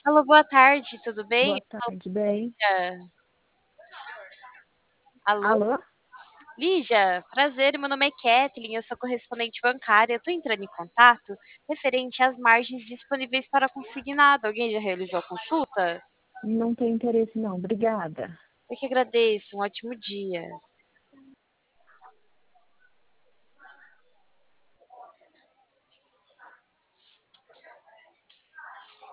Alô, boa tarde, tudo bem? Boa tarde, bem. Lígia. Alô? Alô? Lígia, prazer, meu nome é Kathleen, eu sou correspondente bancária. Eu tô entrando em contato referente às margens disponíveis para consignado. Alguém já realizou a consulta? Não tenho interesse não, obrigada. Eu que agradeço, um ótimo dia.